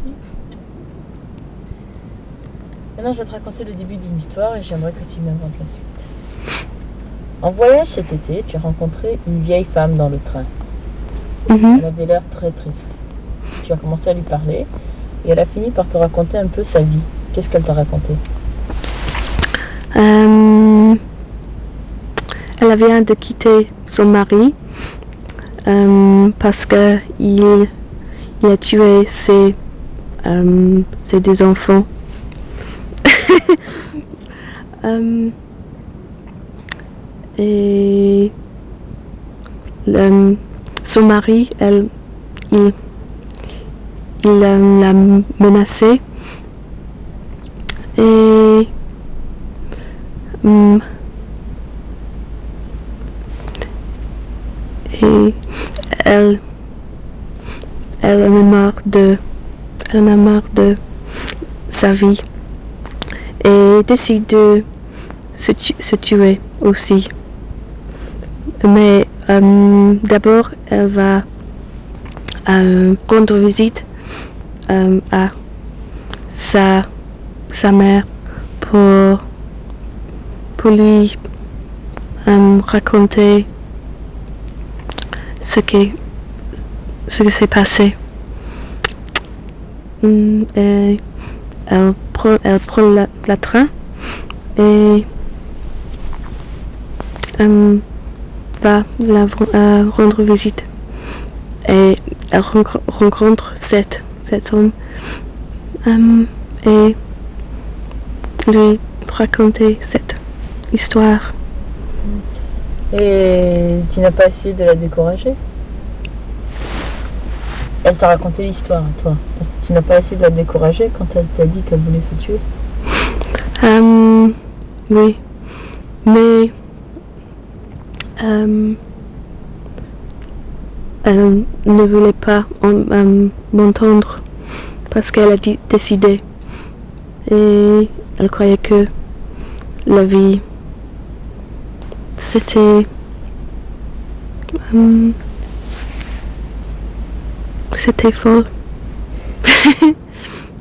Maintenant, je vais te raconter le début d'une histoire et j'aimerais que tu m'inventes la suite. En voyage cet été, tu as rencontré une vieille femme dans le train. Elle avait l'air très triste. Tu as commencé à lui parler et elle a fini par te raconter un peu sa vie. Qu'est-ce qu'elle t'a raconté? Elle vient de quitter son mari parce que il a tué ses deux enfants. Et son mari, il l'a menacé et elle en a marre de sa vie et décide de se tuer aussi. Mais d'abord, elle va rendre visite à sa mère pour lui raconter ce qui s'est passé. Et elle prend la train et va la rendre visite. Et elle rencontre cet homme et lui raconter cette histoire. Et tu n'as pas essayé de la décourager? Elle t'a raconté l'histoire à toi. Tu n'as pas essayé de la décourager quand elle t'a dit qu'elle voulait se tuer? Oui, mais elle ne voulait pas m'entendre parce qu'elle a décidé et elle croyait que la vie c'était faux.